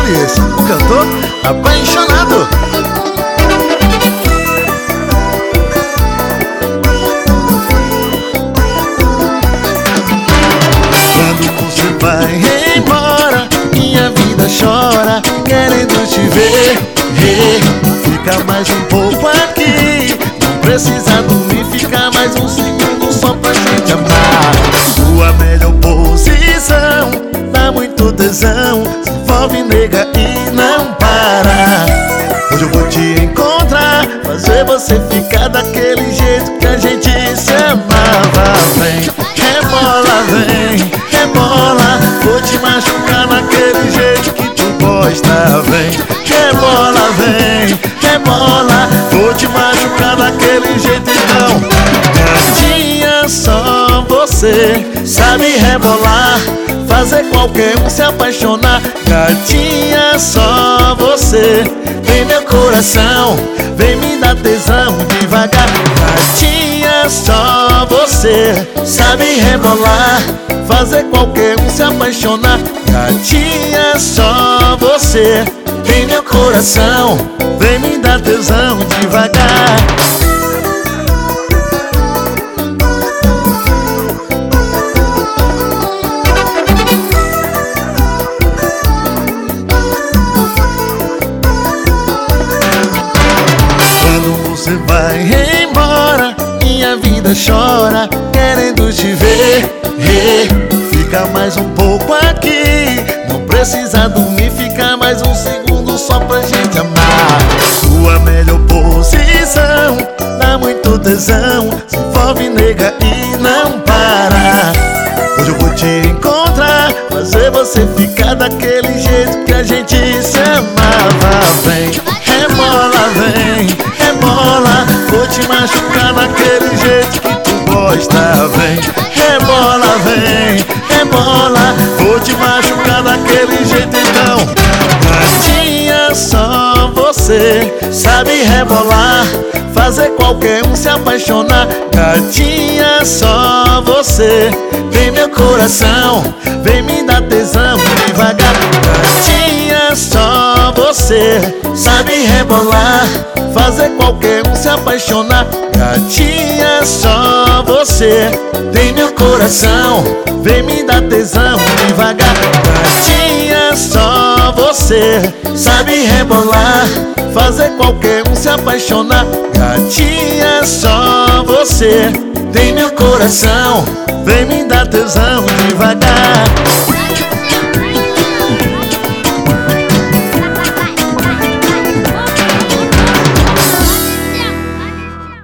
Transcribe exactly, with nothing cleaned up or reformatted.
Gonçalves, o cantor apaixonado. Quando você vai embora, minha vida chora, querendo te ver. Hey, fica mais um pouco aqui, não precisa dormir, fica mais um segundo só pra gente amar. Sua melhor posição dá muito tesão, se envolve, nega, e não para. Hoje eu vou te encontrar, fazer você ficar daquele jeito que a gente se amava. Vem, rebola, vem, rebola, vou te machucar naquele jeito que tu gosta. Vem, rebola, vem, rebola, vou te machucar daquele jeito então. Gatinha, só você sabe rebolar, fazer qualquer um se apaixonar. Gatinha, só você vem meu coração, vem me dar tesão devagar. Gatinha, só você sabe rebolar, fazer qualquer um se apaixonar. Gatinha, só você vem meu coração, vem me dar tesão devagar. Você vai embora, minha vida chora, querendo te ver. Hey, fica mais um pouco aqui, não precisa dormir, fica mais um segundo só pra gente amar. Sua melhor posição dá muito tesão, se envolve, nega, e não para. Hoje eu vou te encontrar, fazer você ficar daquele jeito que a gente se amava. Vem, rebola, vem, rebola, vou te machucar naquele jeito que tu gosta. Vem, rebola, vem, rebola, vou te machucar daquele jeito então. Gatinha, só você sabe rebolar, fazer qualquer um se apaixonar. Gatinha, só você vem meu coração, vem me dar tesão devagar. Gatinha, só você sabe rebolar, fazer qualquer um se apaixonar. Gatinha, só você tem meu coração, vem me dar tesão devagar. Gatinha, só você sabe rebolar, fazer qualquer um se apaixonar. Gatinha, só você tem meu coração, vem me dar tesão devagar.